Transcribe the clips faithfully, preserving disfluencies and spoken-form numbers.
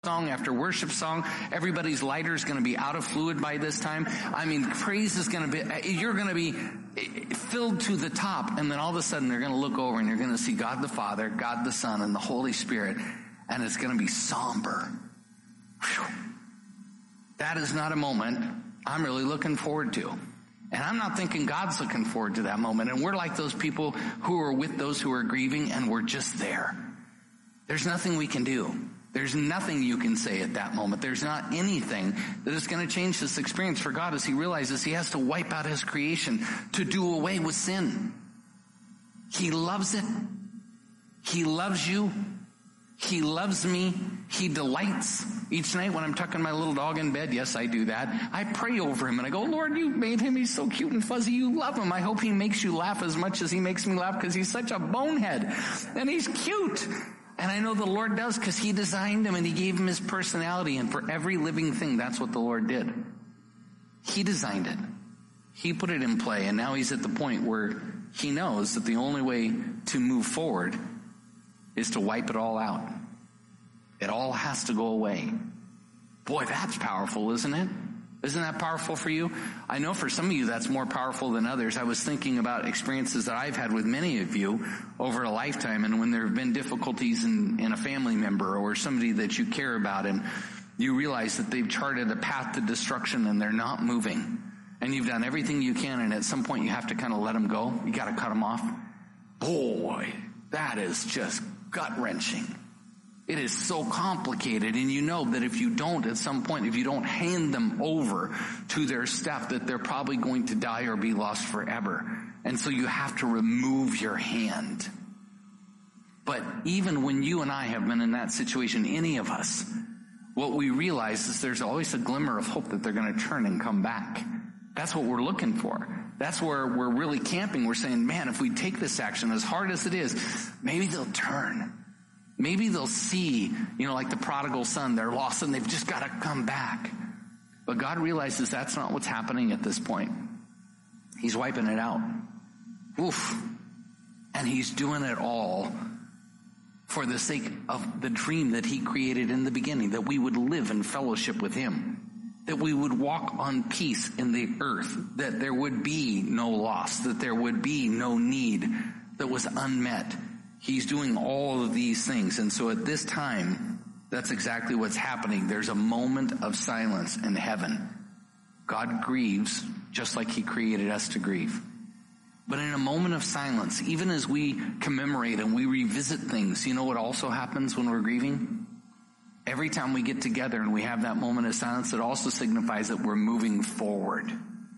song after worship song. Everybody's lighter is going to be out of fluid by this time. I mean, praise is going to be, you're going to be filled to the top. And then all of a sudden they're going to look over and you're going to see God the Father, God the Son, and the Holy Spirit. And it's going to be somber. Whew. That is not a moment I'm really looking forward to. And I'm not thinking God's looking forward to that moment. And we're like those people who are with those who are grieving, and we're just there. There's nothing we can do. There's nothing you can say at that moment. There's not anything that is going to change this experience for God as he realizes he has to wipe out his creation to do away with sin. He loves it. He loves you. He loves me. He delights. Each night when I'm tucking my little dog in bed, yes, I do that, I pray over him and I go, Lord, you made him. He's so cute and fuzzy. You love him. I hope he makes you laugh as much as he makes me laugh, because he's such a bonehead and he's cute. And I know the Lord does, because he designed him and he gave him his personality. And for every living thing, that's what the Lord did. He designed it. He put it in play. And now he's at the point where he knows that the only way to move forward is to wipe it all out. It all has to go away. Boy, that's powerful, isn't it? Isn't that powerful for you? I know for some of you that's more powerful than others. I was thinking about experiences that I've had with many of you over a lifetime, and when there have been difficulties in, in a family member or somebody that you care about, and you realize that they've charted a path to destruction and they're not moving, and you've done everything you can, and at some point you have to kind of let them go. You got to cut them off. Boy, that is just gut-wrenching. It is so complicated, and you know that if you don't, at some point, if you don't hand them over to their stuff, that they're probably going to die or be lost forever. And so you have to remove your hand. But even when you and I have been in that situation, any of us, what we realize is there's always a glimmer of hope that they're going to turn and come back. That's what we're looking for. That's where we're really camping. We're saying, man, if we take this action, as hard as it is, maybe they'll turn. Maybe they'll see, you know, like the prodigal son, they're lost and they've just got to come back. But God realizes that's not what's happening at this point. He's wiping it out. Oof. And he's doing it all for the sake of the dream that he created in the beginning, that we would live in fellowship with him, that we would walk on peace in the earth, that there would be no loss, that there would be no need that was unmet. He's doing all of these things. And so at this time, that's exactly what's happening. There's a moment of silence in heaven. God grieves just like he created us to grieve. But in a moment of silence, even as we commemorate and we revisit things, you know what also happens when we're grieving? Every time we get together and we have that moment of silence, it also signifies that we're moving forward.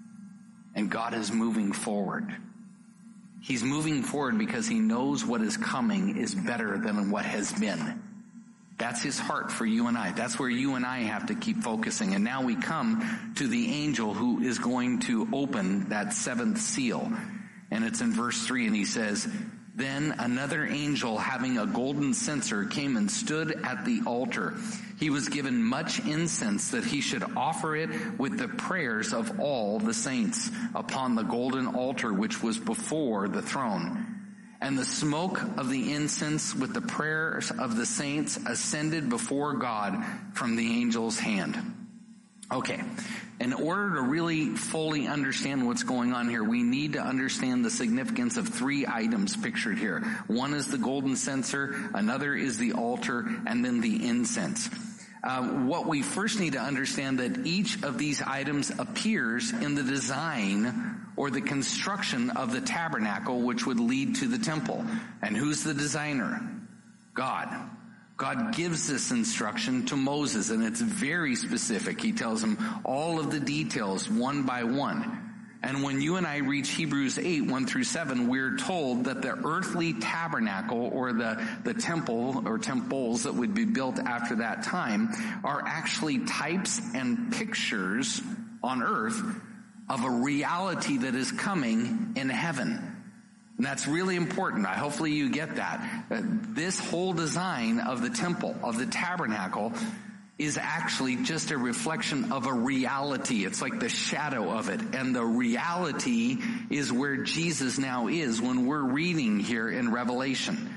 And God is moving forward. He's moving forward because he knows what is coming is better than what has been. That's his heart for you and I. That's where you and I have to keep focusing. And now we come to the angel who is going to open that seventh seal. And it's in verse three, and he says, "Then another angel having a golden censer came and stood at the altar. He was given much incense that he should offer it with the prayers of all the saints upon the golden altar which was before the throne. And the smoke of the incense with the prayers of the saints ascended before God from the angel's hand." Okay. In order to really fully understand what's going on here, we need to understand the significance of three items pictured here. One is the golden censer, another is the altar, and then the incense. Uh, what we first need to understand that each of these items appears in the design or the construction of the tabernacle, which would lead to the temple. And who's the designer? God. God gives this instruction to Moses, and it's very specific. He tells him all of the details one by one. And when you and I reach Hebrews eight, one through seven, we're told that the earthly tabernacle or the, the temple or temples that would be built after that time are actually types and pictures on earth of a reality that is coming in heaven. And that's really important. I, hopefully you get that. Uh, this whole design of the temple, of the tabernacle, is actually just a reflection of a reality. It's like the shadow of it. And the reality is where Jesus now is when we're reading here in Revelation.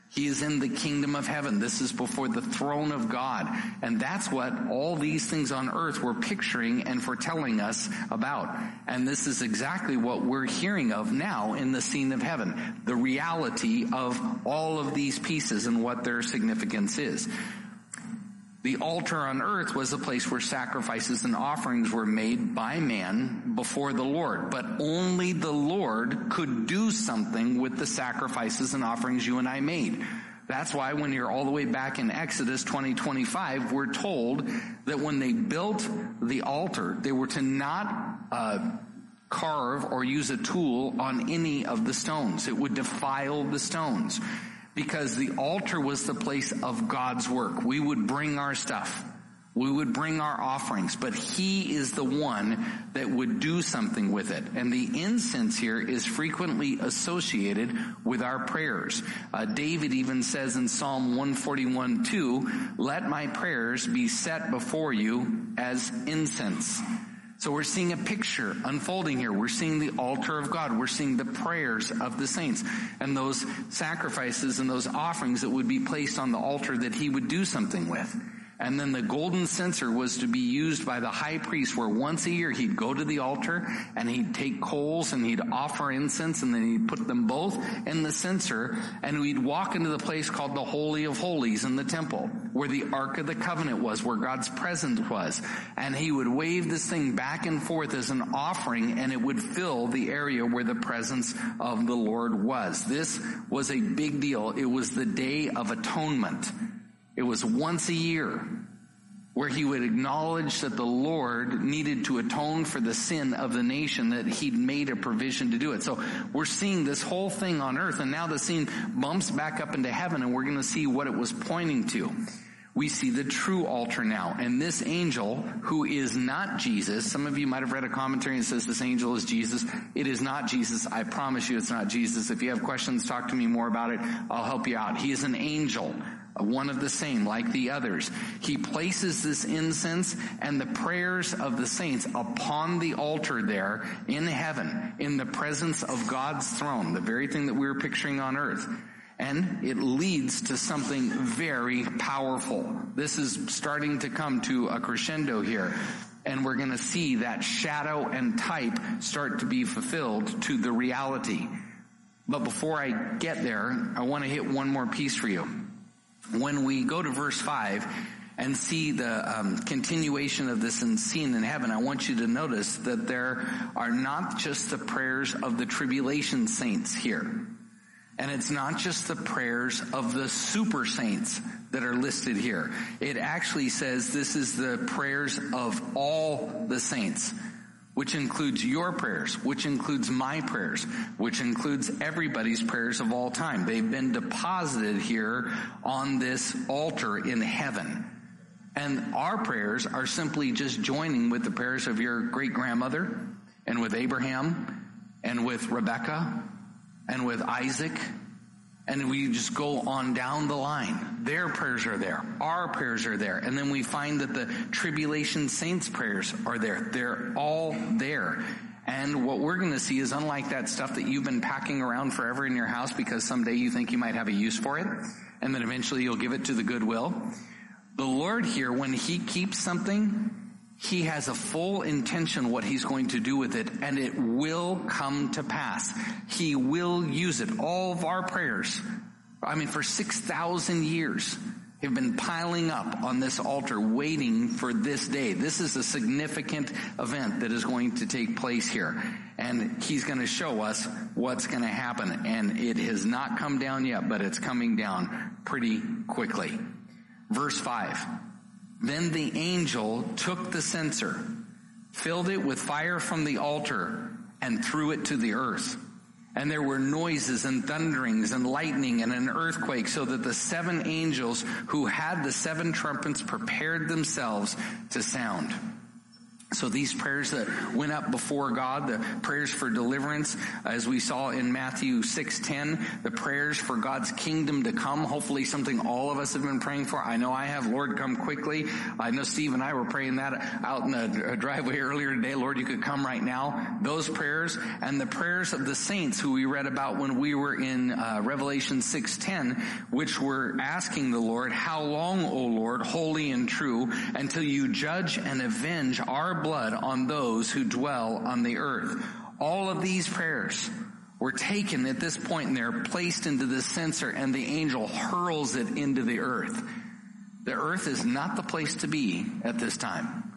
He is in the kingdom of heaven. This is before the throne of God. And that's what all these things on earth were picturing and foretelling us about. And this is exactly what we're hearing of now in the scene of heaven. The reality of all of these pieces and what their significance is. The altar on earth was a place where sacrifices and offerings were made by man before the Lord. But only the Lord could do something with the sacrifices and offerings you and I made. That's why when you're all the way back in Exodus twenty twenty-five, we're told that when they built the altar, they were to not uh, carve or use a tool on any of the stones. It would defile the stones. Because the altar was the place of God's work. We would bring our stuff. We would bring our offerings. But He is the one that would do something with it. And the incense here is frequently associated with our prayers. Uh, David even says in Psalm one forty-one two, "Let my prayers be set before you as incense." So we're seeing a picture unfolding here. We're seeing the altar of God. We're seeing the prayers of the saints and those sacrifices and those offerings that would be placed on the altar that He would do something with. And then the golden censer was to be used by the high priest, where once a year he'd go to the altar and he'd take coals and he'd offer incense, and then he'd put them both in the censer, and we'd walk into the place called the Holy of Holies in the temple, where the Ark of the Covenant was, where God's presence was. And he would wave this thing back and forth as an offering, and it would fill the area where the presence of the Lord was. This was a big deal. It was the Day of Atonement. It was once a year where he would acknowledge that the Lord needed to atone for the sin of the nation, that he'd made a provision to do it. So we're seeing this whole thing on earth, and now the scene bumps back up into heaven, and we're going to see what it was pointing to. We see the true altar now, and this angel, who is not Jesus, some of you might have read a commentary and says this angel is Jesus. It is not Jesus. I promise you it's not Jesus. If you have questions, talk to me more about it. I'll help you out. He is an angel, one of the same, like the others. He places this incense and the prayers of the saints upon the altar there in heaven, in the presence of God's throne, the very thing that we were picturing on earth. And it leads to something very powerful. This is starting to come to a crescendo here. And we're going to see that shadow and type start to be fulfilled to the reality. But before I get there, I want to hit one more piece for you. When we go to verse five and see the um, continuation of this scene in heaven, I want you to notice that there are not just the prayers of the tribulation saints here. And it's not just the prayers of the super saints that are listed here. It actually says this is the prayers of all the saints, which includes your prayers, which includes my prayers, which includes everybody's prayers of all time. They've been deposited here on this altar in heaven. And our prayers are simply just joining with the prayers of your great-grandmother, and with Abraham, and with Rebecca, and with Isaac, and we just go on down the line. Their prayers are there. Our prayers are there. And then we find that the tribulation saints' prayers are there. They're all there. And what we're going to see is, unlike that stuff that you've been packing around forever in your house because someday you think you might have a use for it, and then eventually you'll give it to the Goodwill, the Lord here, when he keeps something, he has a full intention what he's going to do with it, and it will come to pass. He will use it. All of our prayers, I mean, for six thousand years, have been piling up on this altar, waiting for this day. This is a significant event that is going to take place here. And he's going to show us what's going to happen. And it has not come down yet, but it's coming down pretty quickly. Verse five. Then the angel took the censer, filled it with fire from the altar, and threw it to the earth. And there were noises and thunderings and lightning and an earthquake, so that the seven angels who had the seven trumpets prepared themselves to sound. So these prayers that went up before God, the prayers for deliverance, as we saw in Matthew six ten, the prayers for God's kingdom to come, hopefully something all of us have been praying for. I know I have. Lord, come quickly. I know Steve and I were praying that out in the driveway earlier today. Lord, you could come right now. Those prayers and the prayers of the saints who we read about when we were in uh, Revelation six ten, which were asking the Lord, how long, O Lord, holy and true, until you judge and avenge our blood on those who dwell on the earth. All of these prayers were taken at this point and they're placed into this censer, and the angel hurls it into the earth. The earth is not the place to be at this time.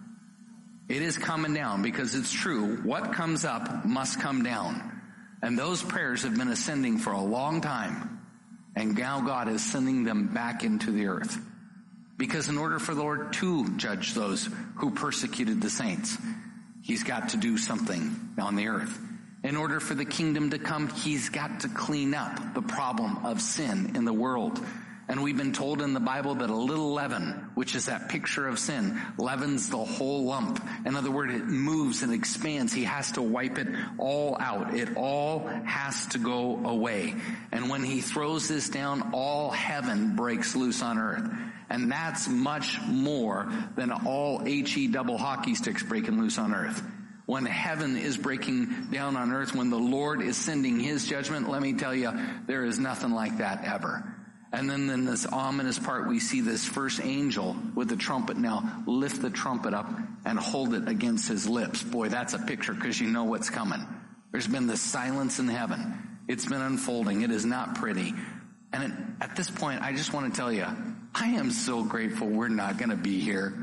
It is coming down, because it's true. What comes up must come down. And those prayers have been ascending for a long time. And now God is sending them back into the earth. Because in order for the Lord to judge those who persecuted the saints, he's got to do something on the earth. In order for the kingdom to come, he's got to clean up the problem of sin in the world. And we've been told in the Bible that a little leaven, which is that picture of sin, leavens the whole lump. In other words, it moves and expands. He has to wipe it all out. It all has to go away. And when he throws this down, all heaven breaks loose on earth. And that's much more than all H-E double hockey sticks breaking loose on earth. When heaven is breaking down on earth, when the Lord is sending his judgment, let me tell you, there is nothing like that ever. And then in this ominous part, we see this first angel with the trumpet now lift the trumpet up and hold it against his lips. Boy, that's a picture, because you know what's coming. There's been this silence in heaven. It's been unfolding. It is not pretty. And it, at this point, I just want to tell you, I am so grateful we're not going to be here.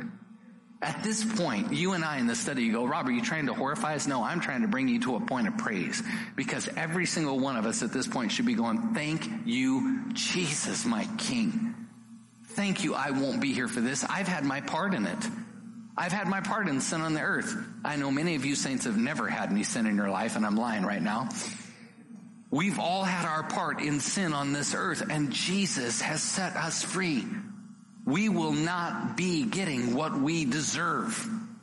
At this point, you and I in the study, you go, Rob, are you trying to horrify us? No, I'm trying to bring you to a point of praise, because every single one of us at this point should be going, thank you, Jesus, my King. Thank you. I won't be here for this. I've had my part in it. I've had my part in sin on the earth. I know many of you saints have never had any sin in your life, and I'm lying right now. We've all had our part in sin on this earth, and Jesus has set us free. We will not be getting what we deserve.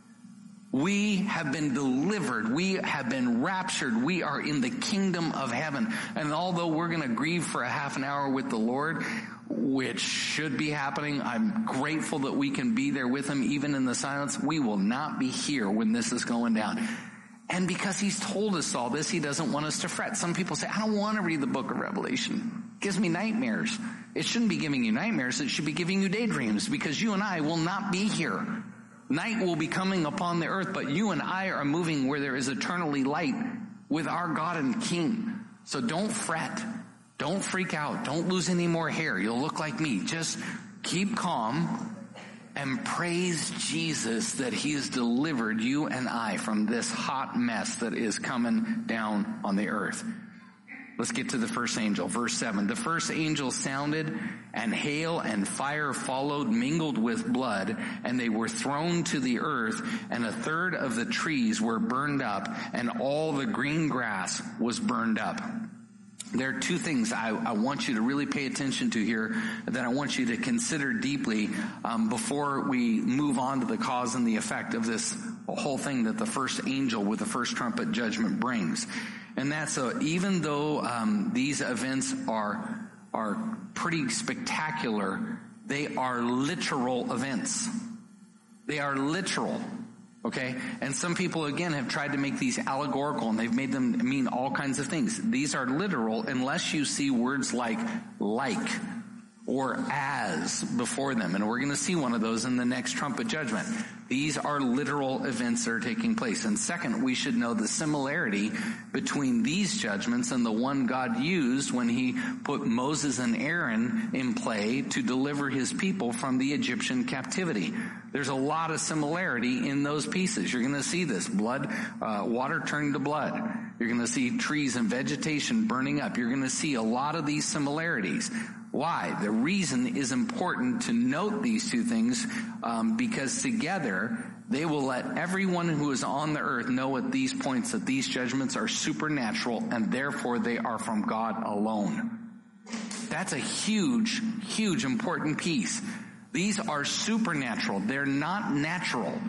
We have been delivered. We have been raptured. We are in the kingdom of heaven. And although we're going to grieve for a half an hour with the Lord, which should be happening, I'm grateful that we can be there with him even in the silence. We will not be here when this is going down. And because he's told us all this, he doesn't want us to fret. Some people say, I don't want to read the book of Revelation. It gives me nightmares. It shouldn't be giving you nightmares. It should be giving you daydreams, because you and I will not be here. Night will be coming upon the earth, but you and I are moving where there is eternally light with our God and King. So don't fret. Don't freak out. Don't lose any more hair. You'll look like me. Just keep calm and praise Jesus that he has delivered you and I from this hot mess that is coming down on the earth. Let's get to the first angel. Verse seven. The first angel sounded, and hail and fire followed, mingled with blood, and they were thrown to the earth, and a third of the trees were burned up, and all the green grass was burned up. There are two things I, I want you to really pay attention to here that I want you to consider deeply um, before we move on to the cause and the effect of this whole thing that the first angel with the first trumpet judgment brings. And that's uh, even though um, these events are are pretty spectacular, they are literal events. They are literal. Okay? And some people, again, have tried to make these allegorical, and they've made them mean all kinds of things. These are literal unless you see words like like or as before them. And we're going to see one of those in the next trumpet judgment. These are literal events that are taking place. And second, we should know the similarity between these judgments and the one God used when he put Moses and Aaron in play to deliver his people from the Egyptian captivity. There's a lot of similarity in those pieces. You're going to see this blood, uh, water turned to blood. You're going to see trees and vegetation burning up. You're going to see a lot of these similarities. Why? The reason is important to note these two things um, because together they will let everyone who is on the earth know at these points that these judgments are supernatural and therefore they are from God alone. That's a huge, huge important piece. These are supernatural. They're not natural.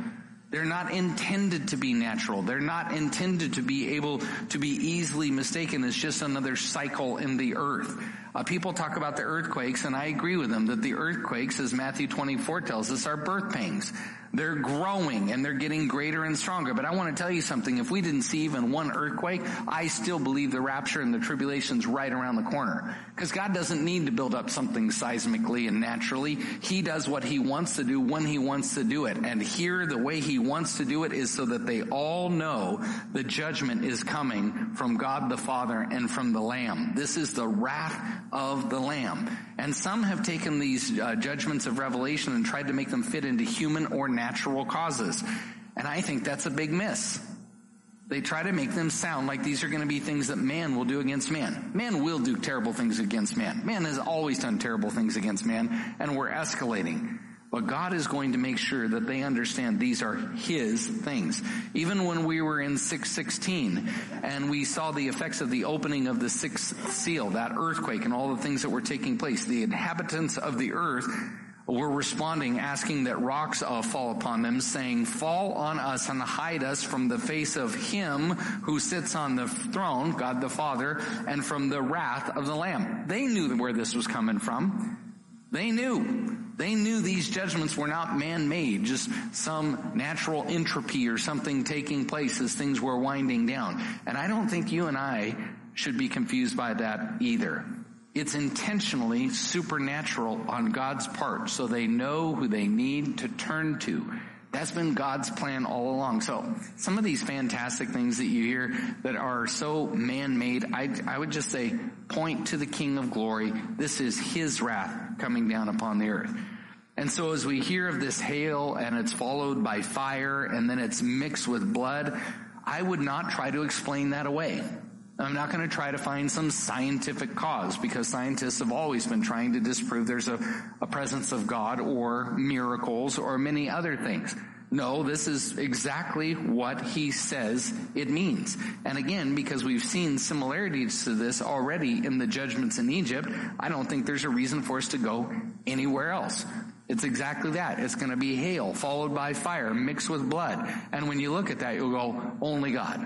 They're not intended to be natural. They're not intended to be able to be easily mistaken as just another cycle in the earth. Uh, people talk about the earthquakes, and I agree with them that the earthquakes, as Matthew twenty-four tells us, are birth pangs. They're growing and they're getting greater and stronger. But I want to tell you something. If we didn't see even one earthquake, I still believe the rapture and the tribulation's right around the corner. Because God doesn't need to build up something seismically and naturally. He does what he wants to do when he wants to do it. And here, the way he wants to do it is so that they all know the judgment is coming from God the Father and from the Lamb. This is the wrath of the Lamb. And some have taken these uh, judgments of Revelation and tried to make them fit into human or natural causes. And I think that's a big miss. They try to make them sound like these are going to be things that man will do against man. Man will do terrible things against man. Man has always done terrible things against man, and we're escalating. But God is going to make sure that they understand these are his things. Even when we were in six sixteen and we saw the effects of the opening of the sixth seal, that earthquake and all the things that were taking place, the inhabitants of the earth were responding, asking that rocks uh, fall upon them, saying, fall on us and hide us from the face of him who sits on the throne, God the Father, and from the wrath of the Lamb. They knew where this was coming from. They knew. They knew these judgments were not man-made, just some natural entropy or something taking place as things were winding down. And I don't think you and I should be confused by that either. It's intentionally supernatural on God's part, so they know who they need to turn to. That's been God's plan all along. So some of these fantastic things that you hear that are so man-made, I, I would just say, point to the King of Glory. This is his wrath coming down upon the earth. And so as we hear of this hail and it's followed by fire and then it's mixed with blood, I would not try to explain that away. I'm not going to try to find some scientific cause, because scientists have always been trying to disprove there's a, a presence of God or miracles or many other things. No, this is exactly what he says it means. And again, because we've seen similarities to this already in the judgments in Egypt, I don't think there's a reason for us to go anywhere else. It's exactly that. It's going to be hail followed by fire mixed with blood. And when you look at that, you'll go, only God.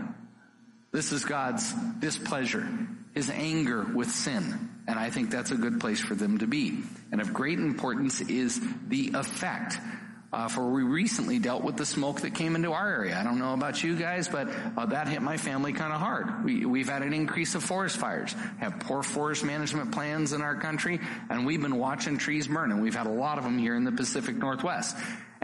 This is God's displeasure, his anger with sin. And I think that's a good place for them to be. And of great importance is the effect. Uh, for we recently dealt with the smoke that came into our area. I don't know about you guys, but uh, that hit my family kind of hard. We, we've had an increase of forest fires, have poor forest management plans in our country, and we've been watching trees burn, and we've had a lot of them here in the Pacific Northwest.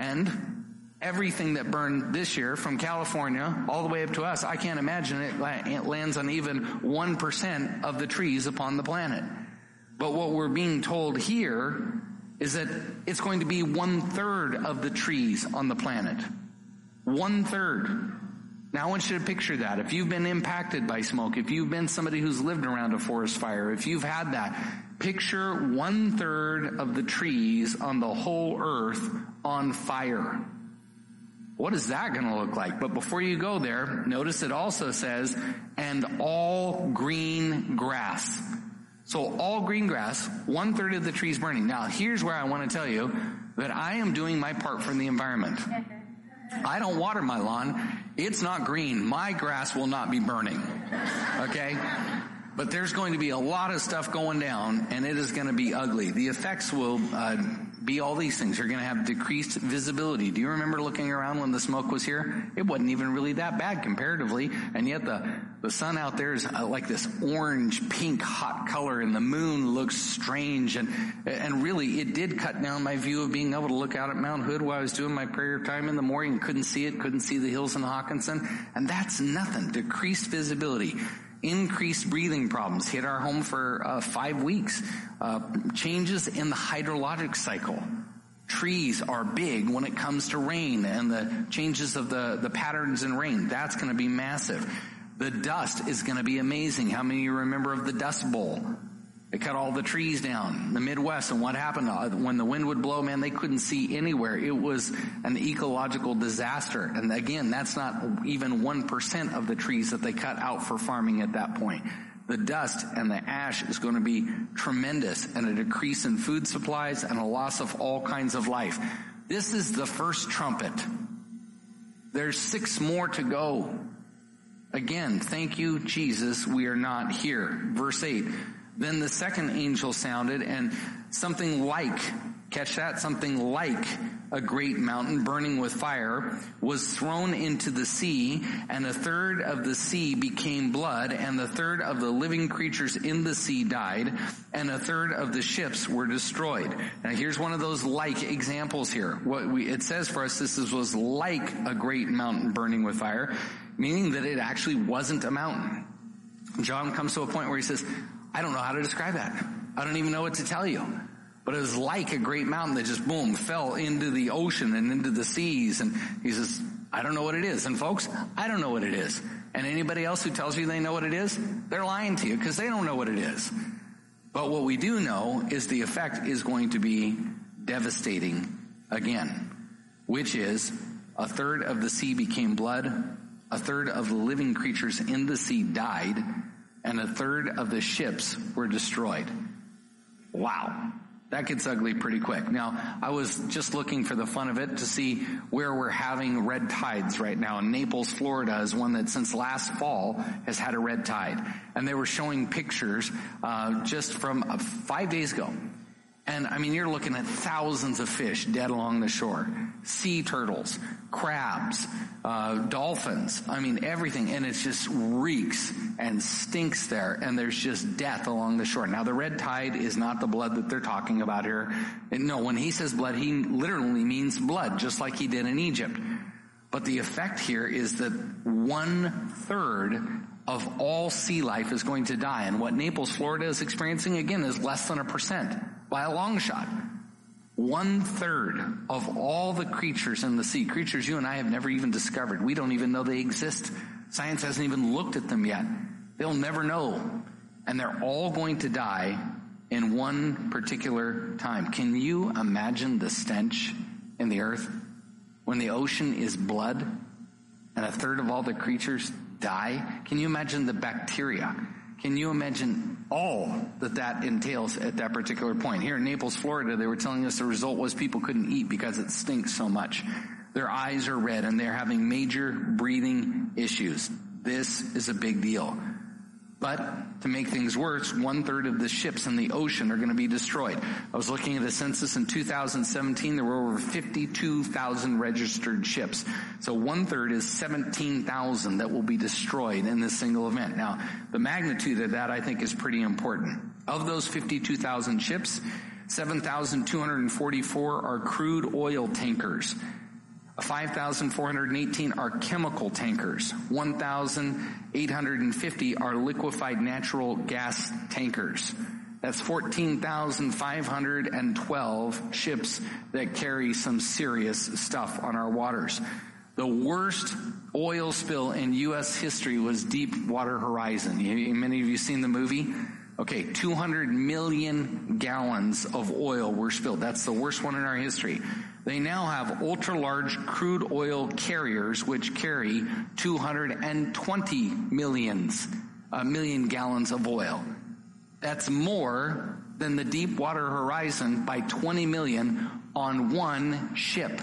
And everything that burned this year from California all the way up to us, I can't imagine it, it lands on even one percent of the trees upon the planet. But what we're being told here is that it's going to be one-third of the trees on the planet. One-third. Now I want you to picture that. If you've been impacted by smoke, if you've been somebody who's lived around a forest fire, if you've had that, picture one-third of the trees on the whole earth on fire. What is that going to look like? But before you go there, notice it also says, and all green grass. So all green grass, one third of the trees burning. Now here's where I want to tell you that I am doing my part for the environment. I don't water my lawn. It's not green. My grass will not be burning. Okay? But there's going to be a lot of stuff going down, and it is going to be ugly. The effects will uh, be all these things. You're going to have decreased visibility. Do you remember looking around when the smoke was here? It wasn't even really that bad comparatively, and yet the, the sun out there is uh, like this orange, pink, hot color, and the moon looks strange, and and really it did cut down my view of being able to look out at Mount Hood while I was doing my prayer time in the morning and couldn't see it, couldn't see the hills in Hawkinson, and that's nothing. Decreased visibility. Increased breathing problems hit our home for uh, five weeks. Uh, changes in the hydrologic cycle. Trees are big when it comes to rain and the changes of the, the patterns in rain. That's going to be massive. The dust is going to be amazing. How many of you remember of the Dust Bowl? They cut all the trees down in the Midwest, and what happened when the wind would blow, man, they couldn't see anywhere. It was an ecological disaster. And again, that's not even one percent of the trees that they cut out for farming at that point. The dust and the ash is going to be tremendous, and a decrease in food supplies and a loss of all kinds of life. This is the first trumpet. There's six more to go. Again, thank you, Jesus, we are not here. Verse eight, then the second angel sounded, and something like, catch that, something like a great mountain burning with fire was thrown into the sea, and a third of the sea became blood, and the third of the living creatures in the sea died, and a third of the ships were destroyed. Now here's one of those like examples here. What we, it says for us, this is, was like a great mountain burning with fire, meaning that it actually wasn't a mountain. John comes to a point where he says, I don't know how to describe that. I don't even know what to tell you. But it was like a great mountain that just, boom, fell into the ocean and into the seas. And he says, I don't know what it is. And folks, I don't know what it is. And anybody else who tells you they know what it is, they're lying to you because they don't know what it is. But what we do know is the effect is going to be devastating again, which is a third of the sea became blood, a third of the living creatures in the sea died, and a third of the ships were destroyed. Wow. That gets ugly pretty quick. Now, I was just looking for the fun of it to see where we're having red tides right now. And Naples, Florida is one that since last fall has had a red tide. And they were showing pictures uh, just from uh, five days ago. And I mean, you're looking at thousands of fish dead along the shore. Sea turtles, crabs, uh, dolphins. I mean, everything. And it just reeks and stinks there. And there's just death along the shore. Now, the red tide is not the blood that they're talking about here. And no, when he says blood, he literally means blood, just like he did in Egypt. But the effect here is that one third of all sea life is going to die. And what Naples, Florida is experiencing, again, is less than a percent by a long shot. One third of all the creatures in the sea, creatures you and I have never even discovered. We don't even know they exist. Science hasn't even looked at them yet. They'll never know. And they're all going to die in one particular time. Can you imagine the stench in the earth when the ocean is blood and a third of all the creatures die? Can you imagine the bacteria? Can you imagine all that that entails at that particular point? Here in Naples, Florida, they were telling us the result was people couldn't eat because it stinks so much. Their eyes are red and they're having major breathing issues. This is a big deal. But to make things worse, one third of the ships in the ocean are going to be destroyed. I was looking at the census in two thousand seventeen. There were over fifty-two thousand registered ships. So one third is seventeen thousand that will be destroyed in this single event. Now, the magnitude of that I think is pretty important. Of those fifty-two thousand ships, seven thousand two hundred forty-four are crude oil tankers. five thousand four hundred eighteen are chemical tankers. one thousand eight hundred fifty are liquefied natural gas tankers. That's fourteen thousand five hundred twelve ships that carry some serious stuff on our waters. The worst oil spill in U S history was Deepwater Horizon. Many of you seen the movie? Okay, two hundred million gallons of oil were spilled. That's the worst one in our history. They now have ultra-large crude oil carriers which carry two hundred twenty millions, uh, million gallons of oil. That's more than the Deepwater Horizon by twenty million on one ship.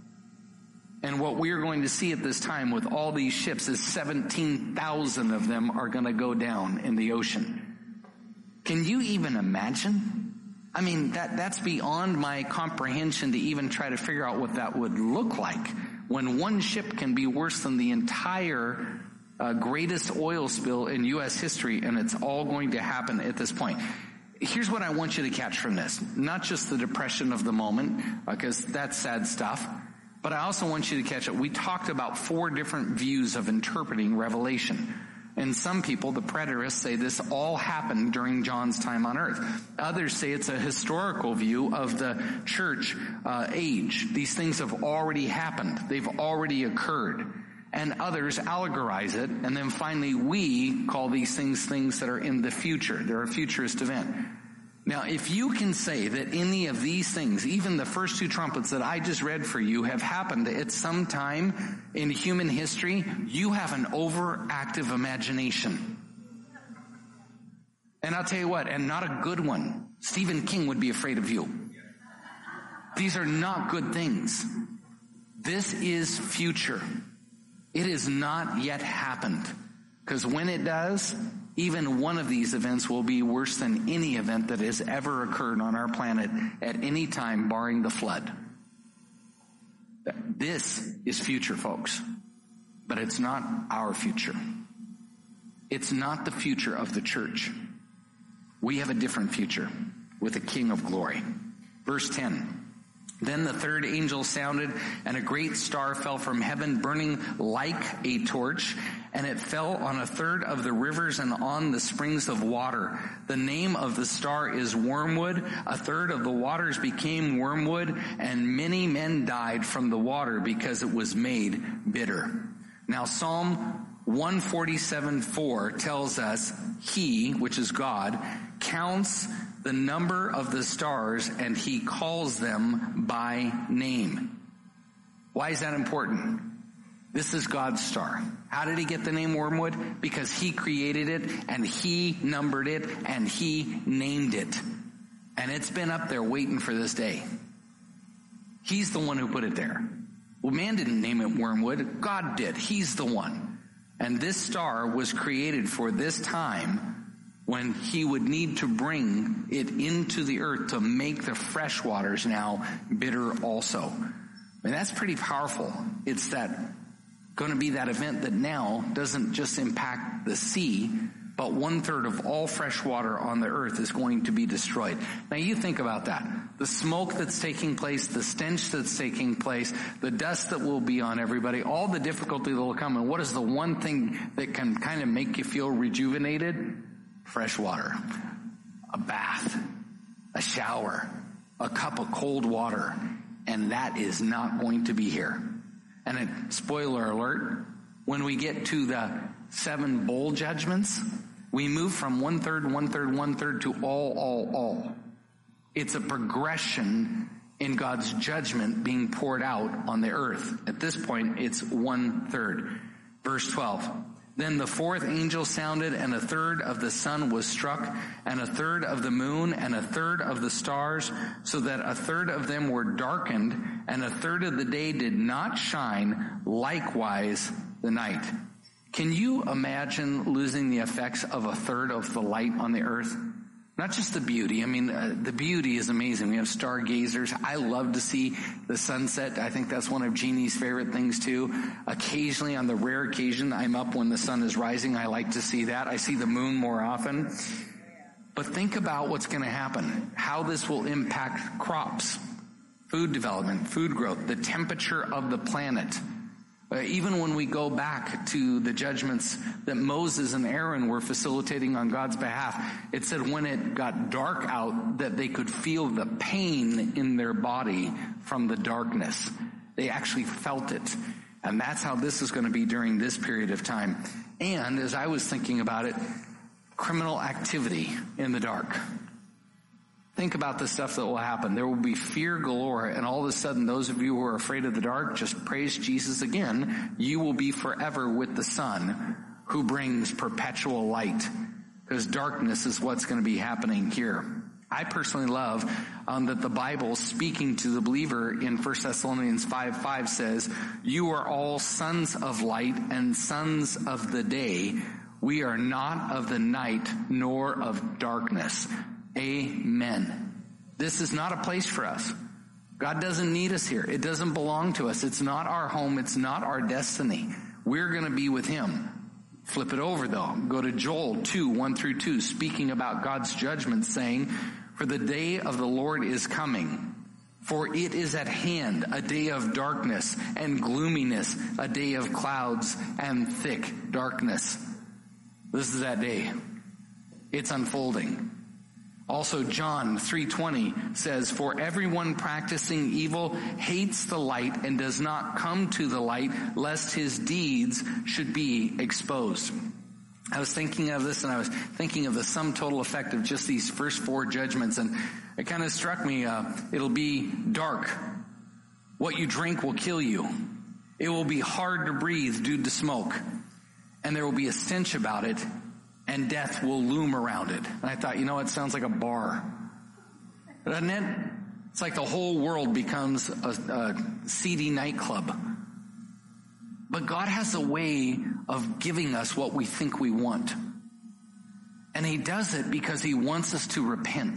And what we're going to see at this time with all these ships is seventeen thousand of them are going to go down in the ocean. Can you even imagine? I mean, that that's beyond my comprehension to even try to figure out what that would look like when one ship can be worse than the entire uh, greatest oil spill in U S history, and it's all going to happen at this point. Here's what I want you to catch from this. Not just the depression of the moment, because uh, that's sad stuff, but I also want you to catch it. We talked about four different views of interpreting Revelation. And some people, the preterists, say this all happened during John's time on earth. Others say it's a historical view of the church uh, age. These things have already happened. They've already occurred. And others allegorize it. And then finally, we call these things things that are in the future. They're a futurist event. Now, if you can say that any of these things, even the first two trumpets that I just read for you, have happened at some time in human history, you have an overactive imagination. And I'll tell you what, and not a good one. Stephen King would be afraid of you. These are not good things. This is future. It has not yet happened. Because when it does, even one of these events will be worse than any event that has ever occurred on our planet at any time, barring the flood. This is future, folks. But it's not our future. It's not the future of the church. We have a different future with a King of glory. Verse ten. Then the third angel sounded, and a great star fell from heaven, burning like a torch, and it fell on a third of the rivers and on the springs of water. The name of the star is Wormwood. A third of the waters became wormwood, and many men died from the water because it was made bitter. Now Psalm one forty-seven four tells us he, which is God, counts the number of the stars and he calls them by name. Why is that important? This is God's star. How did he get the name Wormwood? Because he created it and he numbered it and he named it. And it's been up there waiting for this day. He's the one who put it there. Well, man didn't name it Wormwood. God did. He's the one. And this star was created for this time when he would need to bring it into the earth to make the fresh waters now bitter also. I mean, that's pretty powerful. It's that going to be that event that now doesn't just impact the sea, but one third of all fresh water on the earth is going to be destroyed. Now you think about that. The smoke that's taking place, the stench that's taking place, the dust that will be on everybody, all the difficulty that will come. And what is the one thing that can kind of make you feel rejuvenated? Fresh water, a bath, a shower, a cup of cold water, and that is not going to be here. And it, spoiler alert, when we get to the seven bowl judgments, we move from one third, one third, one third to all, all, all. It's a progression in God's judgment being poured out on the earth. At this point, it's one third. Verse twelve. Then the fourth angel sounded, and a third of the sun was struck, and a third of the moon, and a third of the stars, so that a third of them were darkened, and a third of the day did not shine, likewise the night. Can you imagine losing the effects of a third of the light on the earth? Not just the beauty. I mean, uh, the beauty is amazing. We have stargazers. I love to see the sunset. I think that's one of Jeannie's favorite things too. Occasionally, on the rare occasion I'm up when the sun is rising, I like to see that. I see the moon more often. But think about what's going to happen. How this will impact crops, food development, food growth, the temperature of the planet. Uh, even when we go back to the judgments that Moses and Aaron were facilitating on God's behalf, it said when it got dark out that they could feel the pain in their body from the darkness. They actually felt it. And that's how this is going to be during this period of time. And as I was thinking about it, criminal activity in the dark. Think about the stuff that will happen. There will be fear galore, and all of a sudden, those of you who are afraid of the dark, just praise Jesus again. You will be forever with the Son, who brings perpetual light, because darkness is what's going to be happening here. I personally love um, that the Bible, speaking to the believer in First Thessalonians five five, says, "You are all sons of light and sons of the day. We are not of the night nor of darkness." Amen. This is not a place for us. God doesn't need us here. It doesn't belong to us. It's not our home. It's not our destiny. We're going to be with him. Flip it over though. Go to Joel two, one through two, speaking about God's judgment, saying, "For the day of the Lord is coming, for it is at hand, a day of darkness and gloominess, a day of clouds and thick darkness." This is that day. It's unfolding. Also, John three twenty says, "For everyone practicing evil hates the light and does not come to the light, lest his deeds should be exposed." I was thinking of this, and I was thinking of the sum total effect of just these first four judgments, and it kind of struck me, uh, it'll be dark. What you drink will kill you. It will be hard to breathe due to smoke, and there will be a stench about it, and death will loom around it. And I thought, you know, it sounds like a bar. Doesn't it? It's like the whole world becomes a, a seedy nightclub. But God has a way of giving us what we think we want. And he does it because he wants us to repent.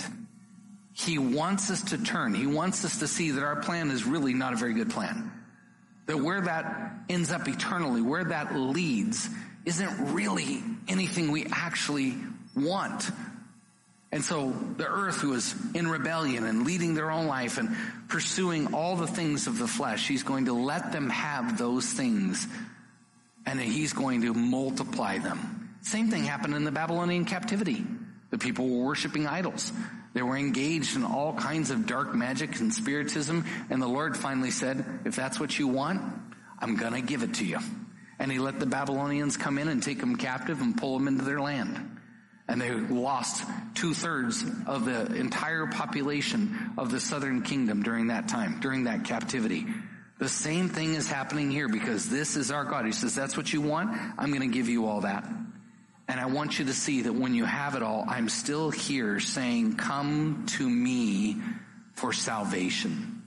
He wants us to turn. He wants us to see that our plan is really not a very good plan. That where that ends up eternally, where that leads, isn't really anything we actually want. And so the earth was in rebellion and leading their own life and pursuing all the things of the flesh. He's going to let them have those things, and he's going to multiply them. Same thing happened in the Babylonian captivity. The people were worshiping idols. They were engaged in all kinds of dark magic and spiritism, and the Lord finally said, if that's what you want, I'm going to give it to you. And he let the Babylonians come in and take them captive and pull them into their land. And they lost two-thirds of the entire population of the southern kingdom during that time, during that captivity. The same thing is happening here because this is our God. He says, that's what you want? I'm going to give you all that. And I want you to see that when you have it all, I'm still here saying, come to me for salvation.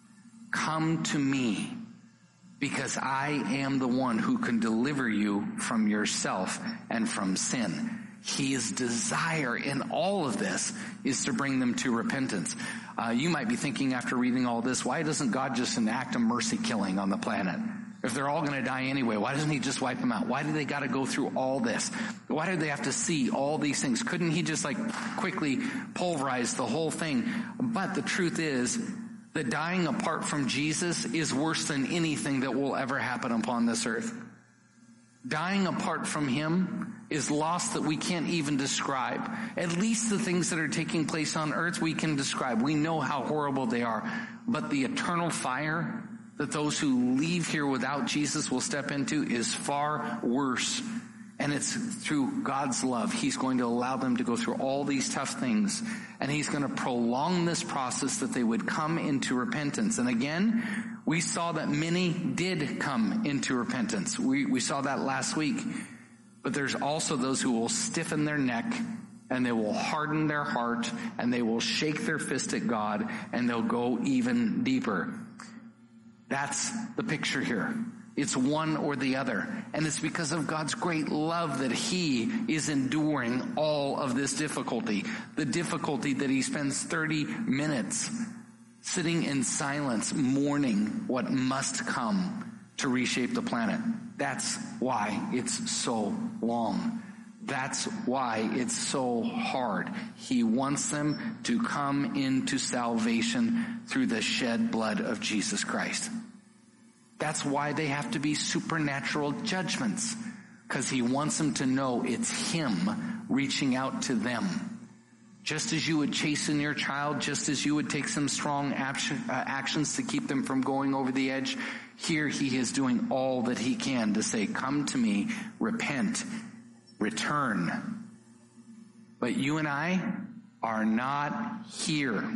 Come to me because I am the one who can deliver you from yourself and from sin. His desire in all of this is to bring them to repentance. Uh, you might be thinking after reading all this, why doesn't God just enact a mercy killing on the planet? If they're all going to die anyway, why doesn't he just wipe them out? Why do they got to go through all this? Why do they have to see all these things? Couldn't he just like quickly pulverize the whole thing? But the truth is that dying apart from Jesus is worse than anything that will ever happen upon this earth. Dying apart from him is loss that we can't even describe. At least the things that are taking place on earth we can describe. We know how horrible they are. But the eternal fire that those who leave here without Jesus will step into is far worse. And it's through God's love. He's going to allow them to go through all these tough things. And he's going to prolong this process that they would come into repentance. And again, we saw that many did come into repentance. We, we saw that last week. But there's also those who will stiffen their neck and they will harden their heart and they will shake their fist at God and they'll go even deeper. That's the picture here. It's one or the other. And it's because of God's great love that he is enduring all of this difficulty. The difficulty that he spends thirty minutes sitting in silence, mourning what must come to reshape the planet. That's why it's so long. That's why it's so hard. He wants them to come into salvation through the shed blood of Jesus Christ. That's why they have to be supernatural judgments, because he wants them to know it's him reaching out to them. Just as you would chasten your child, just as you would take some strong action, uh, actions to keep them from going over the edge, here he is doing all that he can to say, come to me, repent, return. But you and I are not here.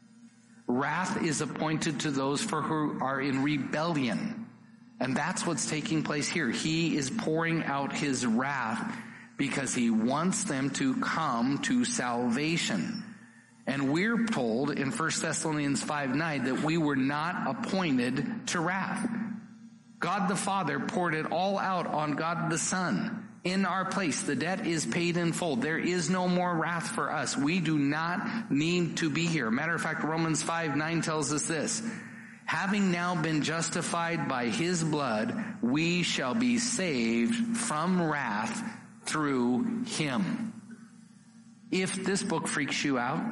Wrath is appointed to those for who are in rebellion. And that's what's taking place here. He is pouring out his wrath because he wants them to come to salvation. And we're told in First Thessalonians five nine that we were not appointed to wrath. God the Father poured it all out on God the Son. In our place, the debt is paid in full. There is no more wrath for us. We do not need to be here. Matter of fact, Romans five nine tells us this. Having now been justified by his blood, we shall be saved from wrath through him. If this book freaks you out,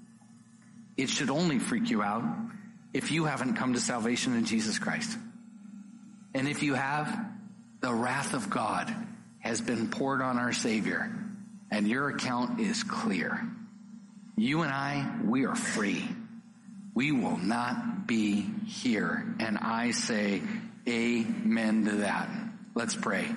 it should only freak you out if you haven't come to salvation in Jesus Christ. And if you have, the wrath of God has been poured on our Savior, and your account is clear. You and I, we are free. We will not be here. And I say amen to that. Let's pray.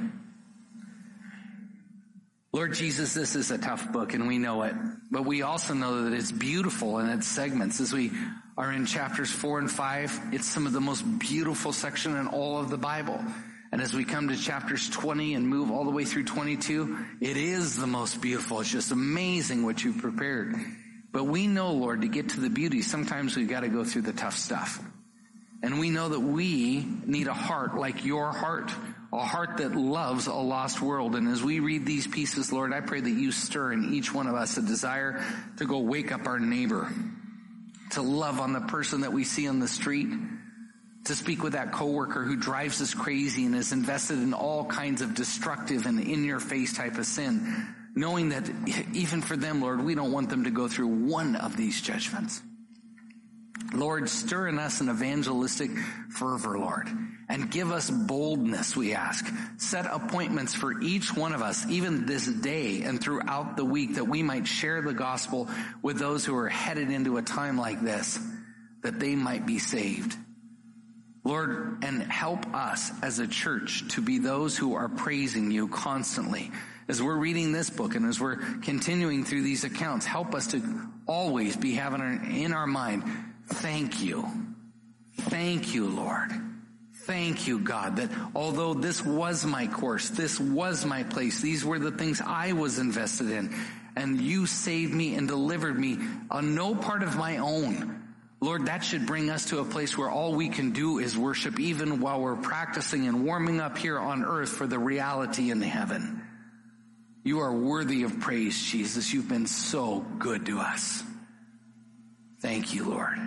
Lord Jesus, this is a tough book and we know it, but we also know that it's beautiful in its segments. As we are in chapters four and five, it's some of the most beautiful section in all of the Bible. And as we come to chapters twenty and move all the way through twenty-two, it is the most beautiful. It's just amazing what you've prepared. But we know, Lord, to get to the beauty, sometimes we've got to go through the tough stuff. And we know that we need a heart like your heart, a heart that loves a lost world. And as we read these pieces, Lord, I pray that you stir in each one of us a desire to go wake up our neighbor, to love on the person that we see on the street, to speak with that coworker who drives us crazy and is invested in all kinds of destructive and in-your-face type of sin, knowing that even for them, Lord, we don't want them to go through one of these judgments. Lord, stir in us an evangelistic fervor, Lord, and give us boldness, we ask. Set appointments for each one of us, even this day and throughout the week, that we might share the gospel with those who are headed into a time like this, that they might be saved. Lord, and help us as a church to be those who are praising you constantly. As we're reading this book and as we're continuing through these accounts, help us to always be having in our mind, thank you. Thank you, Lord. Thank you, God, that although this was my course, this was my place, these were the things I was invested in, and you saved me and delivered me on no part of my own. Lord, that should bring us to a place where all we can do is worship, even while we're practicing and warming up here on earth for the reality in heaven. You are worthy of praise, Jesus. You've been so good to us. Thank you, Lord.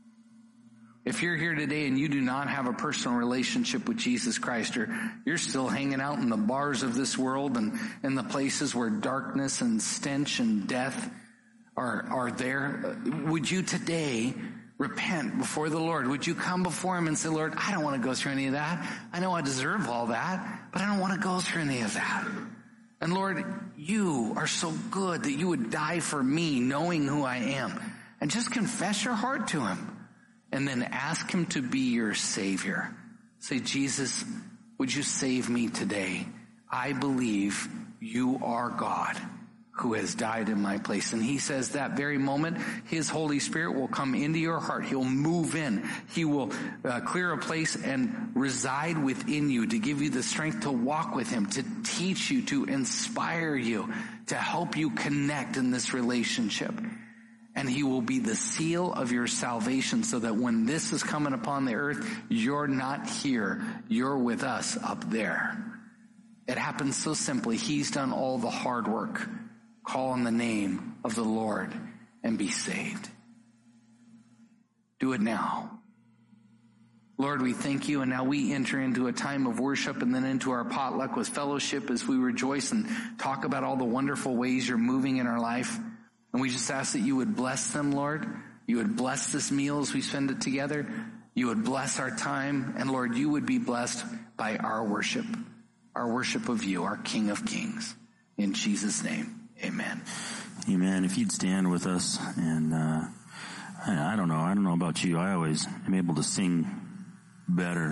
If you're here today and you do not have a personal relationship with Jesus Christ, or you're still hanging out in the bars of this world and in the places where darkness and stench and death are, are there, would you today repent before the Lord? Would you come before him and say, Lord, I don't want to go through any of that. I know I deserve all that, but I don't want to go through any of that. And Lord, you are so good that you would die for me, knowing who I am. And just confess your heart to him. And then ask him to be your Savior. Say, Jesus, would you save me today? I believe you are God who has died in my place. And he says that very moment, his Holy Spirit will come into your heart. He'll move in. He will uh, clear a place and reside within you to give you the strength to walk with him, to teach you, to inspire you, to help you connect in this relationship. And he will be the seal of your salvation, so that when this is coming upon the earth, you're not here. You're with us up there. It happens so simply. He's done all the hard work. Call on the name of the Lord and be saved. Do it now. Lord, we thank you, and now we enter into a time of worship and then into our potluck with fellowship as we rejoice and talk about all the wonderful ways you're moving in our life. And we just ask that you would bless them, Lord. You would bless this meal as we spend it together. You would bless our time. And Lord, you would be blessed by our worship, our worship of you, our King of Kings. In Jesus' name, amen. Amen. If you'd stand with us, and uh, I, I don't know, I don't know about you. I always am able to sing better